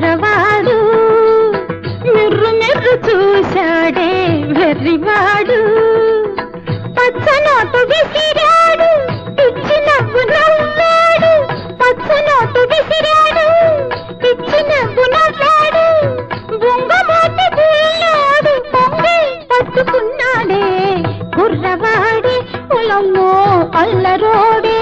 కుర్రవాడు మిర్రు మిర్రు చూశాడే వెర్రివాడు పచ్చనోటు విసిరాడు పిచ్చి నవ్వు నవ్వాడు పచ్చనోటు విసిరాడు పిచ్చి నవ్వు నవ్వాడు బొంగమోటి బుల్లాడు పొంగి పట్టుకున్నాడే కుర్రవాడే పొలమ్మో అల్లరోడే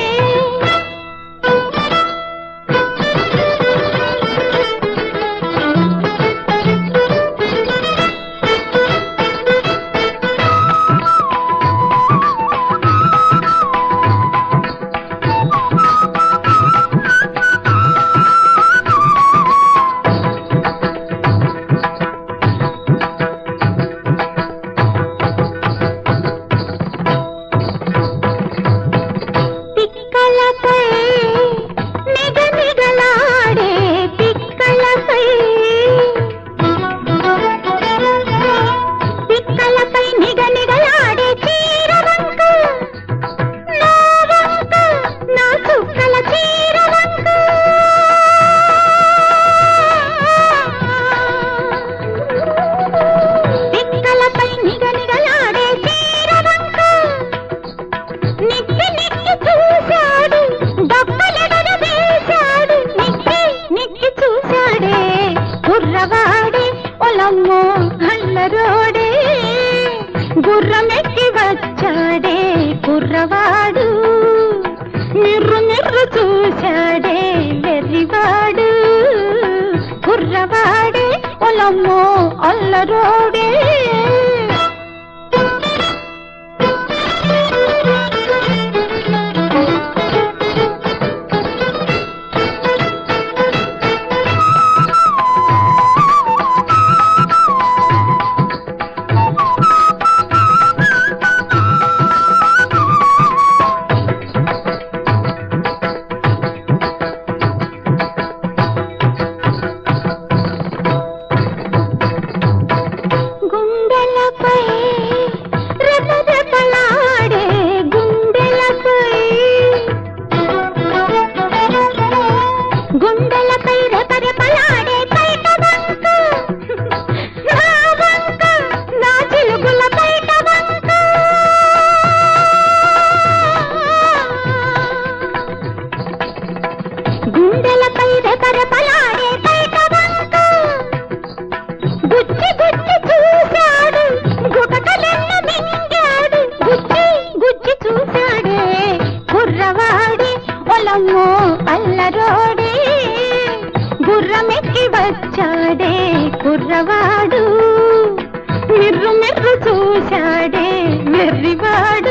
కుర్రవాడే పొలమ్మో అల్లరోడే గుర్రమెక్కి వచ్చాడే కుర్రవాడు మిర్రు మిర్రు చూశాడే వెర్రివాడు కుర్రవాడే పొలమ్మో అల్లరోడే గుండెలపై రెపరెపలాడే బయట వంక నా వంక నా చిలుగుల బయట వంక గుండెలపై రెపరెపలాడే బయట వంక గుచ్చి గుచ్చి చూశాడు గుటకలెన్న మింగాడు గుచ్చి గుచ్చి చూశాడే కుర్రవాడే పొలమ్మో అల్లరోడే గుర్రమెక్కి వచ్చాడే కుర్రవాడు మిర్రు మిర్రు చూశాడే వెర్రివాడు